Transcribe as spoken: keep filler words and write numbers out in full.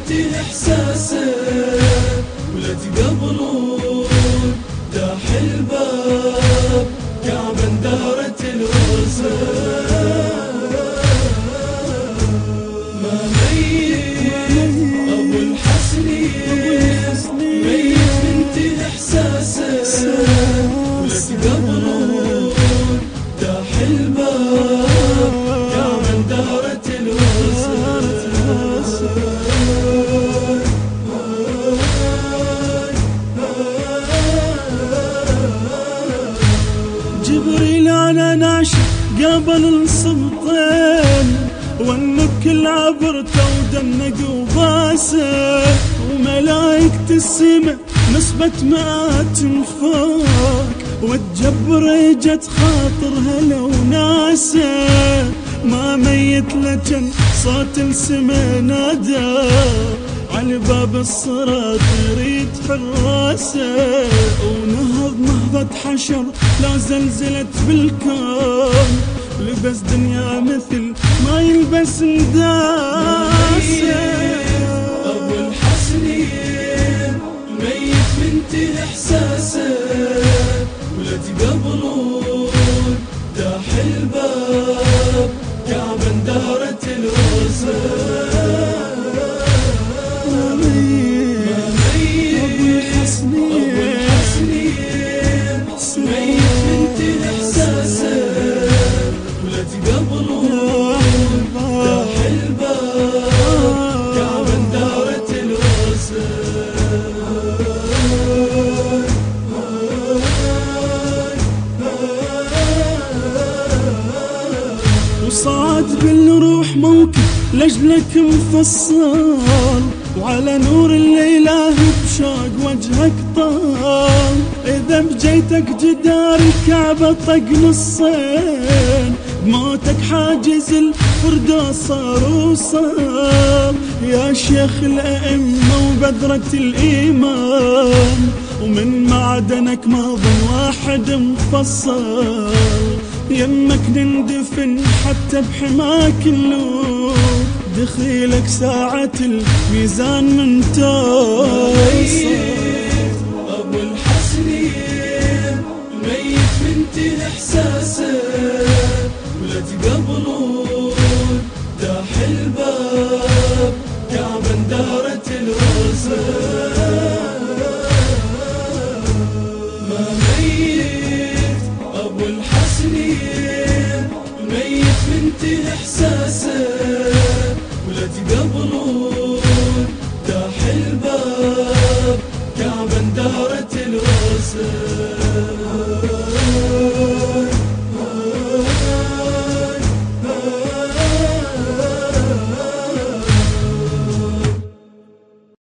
منتهي احساسه ولا تقبلون داح الباب كعبا دارت الوزن ما ميت ابو الحسنين ميت منتهي احساسه ولا تقبلون داح الباب كعبا دارت الوزن جبريل على نعش قابل السبطين والنك العبرته ودنق وباسه وملايكة السما نصبت مئات فوق والجبر جت خاطرها لو ناسه ما ميت لجن صوت السما نادى على باب الصراط يريد حراسه ونهض نهضة حشر لا زلزلت بالكون لبس دنيا مثل ما يلبس نداسه ابو الحسنين ميت منتهي احساسه ولا تقبلون داح الباب كعبا دارت الوزن وصعد بالروح موكب لجلك مفصل وعلى نور الإله بشوق وجهك طال إذا بجيتك جدار الكعبة طق نصين بموتك حاجز الفردوس صار وصال يا شيخ الأئمة وبذرة الإيمان ومن معدنك ما ظن واحد مفصل يمك نندفن حتى بحماك اللوم دخيلك ساعة الميزان من توصل أبو الحسنين ميت منتهي إحساسه ولا تقبلون داح الباب كعبا دارت الوزن